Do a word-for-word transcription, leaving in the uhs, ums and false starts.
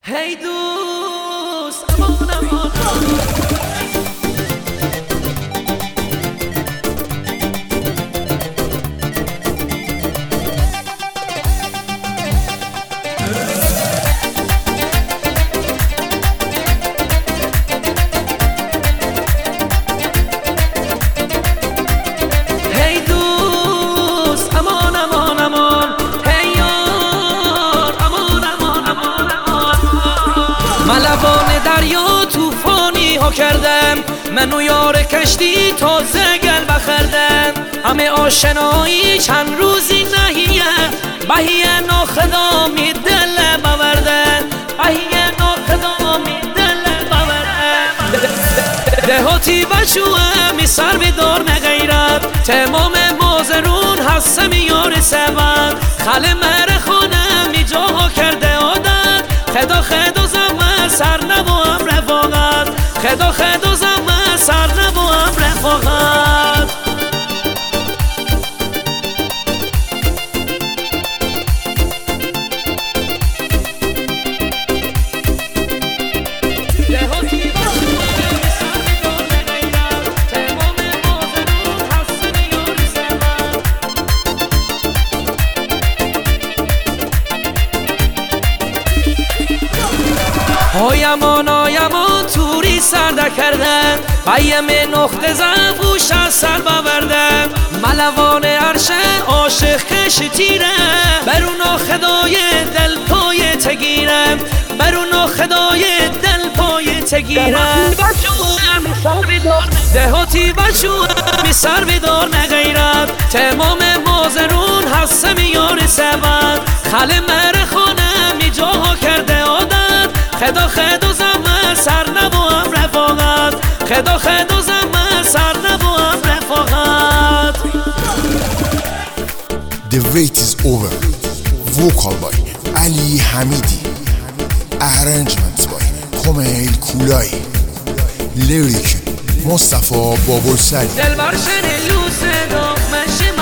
هی دوست امان امان هی دوست امان امان امان هی یار امان امان امان امان من لبان دریا توفانی ها کردم منو یار کشتی تازه گل بخردم همه آشنایی چند روزی نهیه بهیه ناخدامی دل بوردن بهیه ناخدامی دل بوردن دهاتی بچوه سر بدار نغیرت تمام مازرون هستم یار سبت خل مر خانم می جاها کرده عادت خدا خدا زمه سر نبوام رفاقت خدا خدا زمه سر نبوام رفاقت آیمان آیمان توری سرده کردن بیم نقطه زفوش از سر بوردن ملوان عرشه عاشق کش تیره برونا خدای دل پای تگیرم برونا خدای دل پای تگیرم دهاتی بچوه می سر بدار نغیرت تمام مازرون هستم یار سبت خل مر خانه می جاها کرده عادت خدا خدا زمه سر نبوام رفاقت خدا خدا زمه سر نبوام رفاقت. The wait is over. Vocal by Ali Hamidi. Arrangements by Komail Kulai. Lyric Mustafa Babulsari. دل برشن لوسه دا مشی